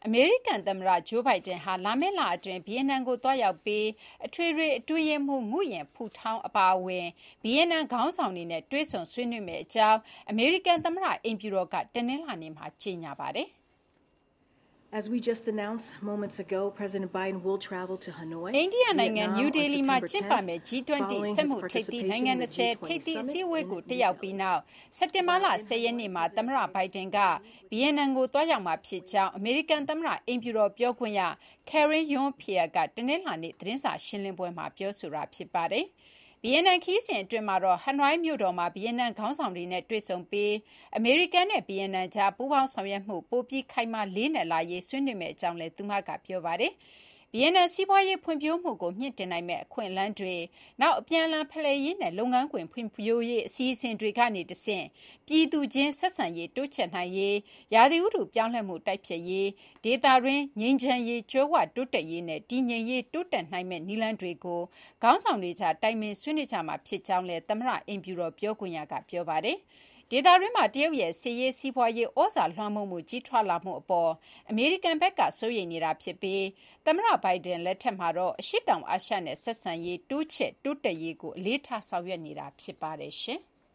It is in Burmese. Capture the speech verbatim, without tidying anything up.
အမေရိကန်သမ္မတ Joe Biden ဟာလာမယ့်လအတွင်းဗီယက်နမ်ကိုသွားရောက်ပြီးအထွေထွေအတွင်းရေးမှူးငုယင်ဖူထောင်းအပါအဝင်ဗီယက်နမ်ခေါင်းဆောင်တွေနဲ့တွေ့ဆုံဆွေးနွေးမယ့်အကြောင်းအမေရိကန်သမ္မတအိမ်ဖြူတော်ကတနင်္လာနေ့မှာကြေညာပါတယ် As we just announced moments ago, President Biden will travel to Hanoi. အိန္ဒိယနိုင်ငံ New Delhi မှာကျင်းပမယ့် G twenty စက်မှုထိပ်သီးနိုင်ငံtwentyထိပ်သီးအစည်းအဝေးကိုတက်ရောက်ပြီးနောက်စက်တင်ဘာလtenရက်နေ့မှာသမ္မတ Biden ကဗီယက်နမ်ကိုသွားရောက်မှာဖြစ်ကြောင်းအမေရိကန်သမ္မတအိမ်ဖြူတော်ပြောခွင့်ရ Karine Jean-Pierre ကတနင်္လာနေ့သတင်းစာရှင်းလင်းပွဲမှာပြောဆိုတာဖြစ်ပါတယ်ဗီယက်နမ်ခီးစဉ်အတွင်းမှာတော့ဟနွိုင်းမြို့တော်မှာဗီယက်နမ်ခေါင်းဆောင်တွေနဲ့တွေ့ဆုံပြီးအမေရိကန်နဲ့ဗီယက်နမ်ကြားပူးပေါင်းဆောင်ရွက်မှုပိုပြီးခိုင်မာလေးနက်လာရေးဆွေးနွေးမယ့်အကြောင်းလည်းသူမကပြောပါတယ်ဗီယက်နမ်စီးပွားရေးဖွံ့ဖြိုးမှုကိုမြင့်တင်နိုင်မယ့်အခွင့်အလမ်းတွေနောက်အပြန်အလှန်ဖလှယ်ရေးနဲ့လုပ်ငန်းခွင်ဖွံ့ဖြိုးရေးအစီအစဉ်တွေကနေတဆင့်ပြည်သူချင်းဆက်ဆံရေးတိုးချဲ့နိုင်ရေးရာသီဥတုပြောင်းလဲမှုတိုက်ဖျက်ရေးဒေသတွင်းငြိမ်းချမ်းရေးကြွယ်ဝတိုးတက်ရေးနဲ့တည်ငြိမ်ရေးတိုးတက်နိုင်မယ့်နည်းလမ်းတွေကိုခေါင်းဆောင်တွေကြားတိုင်ပင်ဆွေးနွေးကြမှာဖြစ်ကြောင်းလည်းသမ္မတအိမ်ဖြူတော်ပြောခွင့်ရကပြောပါတယ်ဒေသတွင်းမှာတရုတ်ရဲ့စစ်ရေးစီးပွားရေးဩဇာလွှမ်းမိုးမှုကြီးထွားလာမှုအပေါ်အမေရိကန်ဘက်ကစိုးရိမ်နေတာဖြစ်ပြီးသမ္မတဘိုင်ဒန်လက်ထက်မှာတော့အရှေ့တောင်အာရှနဲ့ဆက်ဆံရေးတိုးချဲ့တိုးတက်ရေးကိုအလေးထားဆောင်ရွက်နေတာဖြစ်ပါတယ်ရှင်။